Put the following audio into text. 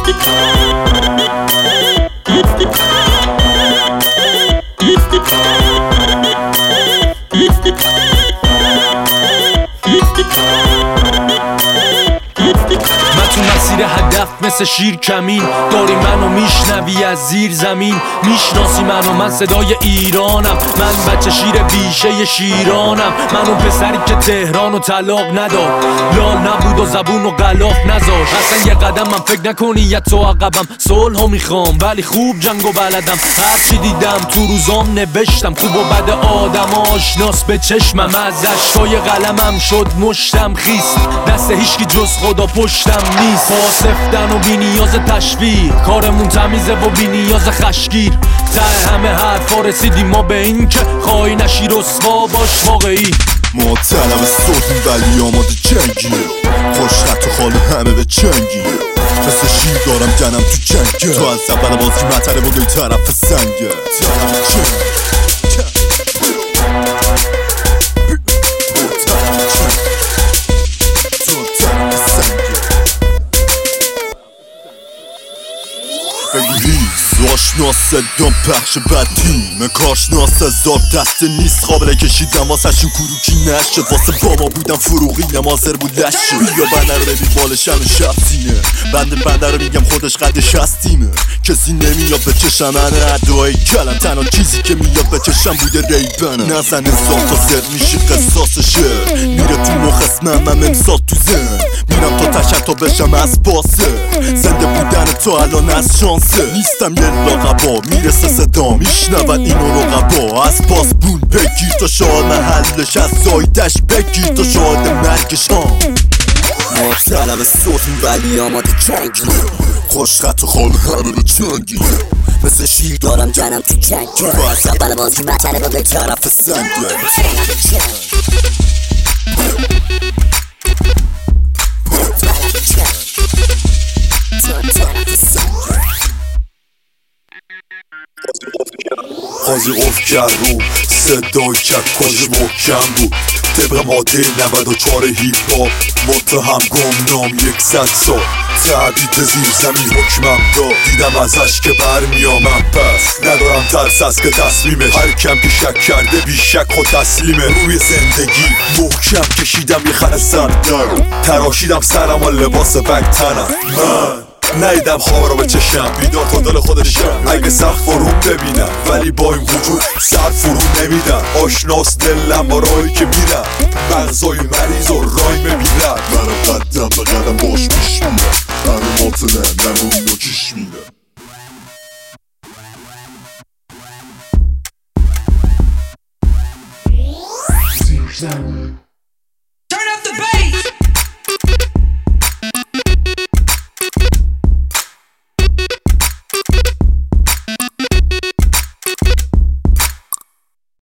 تو مسیر هدف مثل شیر کمین داری منو میشنوی از زیر زمین میشناسی منو، من صدای ایرانم، من بچه شیر بیشه شیرانم، من اون پسری که تهران و طلاق نداد، لال نبود و زبون و غلاف نذاش. اصلا یه قدم من فکر نکنی یه تو عقبم، صلحو میخوام ولی خوب جنگو بلدم، هرچی دیدم تو روزام نوشتم، خوب و بد آدم آشناس به چشمم، از اشکای قلمم شد مشتم خیست، دست هیچکی جز خدا پشتم نیست. پاسفتن و بی نیاز تشویق، کارمون تمیزه و بی نیاز خشگیر، ته همه حرفا رسیدیم ما به این که خواهی نشی رسوا باش واقعی. ما طلب صلحیم ولی آماده جنگیم، خوش خط و خال همه به چنگیم، مثل شیر دارم جنم تو جنگه، تو از اول بازی مطره بودی طرف سنگه، طرف جنگ آشناس صدام پخش بدیم کارشناس هزار دسته نیست قابل کشیدم واسه شون کروکی نشد، واسه بابا بودم فروغی نمازر بود لشه، بیا بنده رو ببین بالشن و شفتینه، بنده رو میگم خودش قدش هستیمه، کسی نمیاد به چشم من ادعای کلم، تنها چیزی که میاد به چشم بوده ریبنم، نزن انسان تا زر میشه قصاصشه، میره تو مخ اسمم من امسال تو زن، میرم تا تشت تا بشم از باسه، زنده بودن تو الان از شانسه، نیستم یه لاغبا میرسه صدا میشنون اینو رقبا، از پاس بون بگیر تا شاد محلش، از زایدش بگیر تا شاد مرگش ها. ما طلب صوتیم ولی آماده جنگیم، خوش خط و خال همه به چنگیم، مثل شیر دارم جنم تو جنگه، تو از اول بازی مطره با به طرف سنگه. قاضی قفل کرد رو صدای کرد کاش محکم بود، طبق ماده 94 هیپ هاپ متهم گمنام 100 سال تهدید زیر زمین حکمم داد، دیدم ازش که برمیامم، پس ندارم ترس از که تصمیمش، هر کم که شک کرده بیشک خود تسلیمه، روی زندگی محکم کشیدم یه خط سردر، تراشیدم سرم و لباس بگتنم، من نیدم خواب رو به چشم، بیدار تا دل خودشم، اگه سخت فرو ببینم ولی با این وجود سر فرو نمیدم، آشناس دلم با راهی که میرم، مغزای مریض و رای میبینم، منم قدم به قدم باش پیش میرم، همه ماطنه نمون و چیش میرم.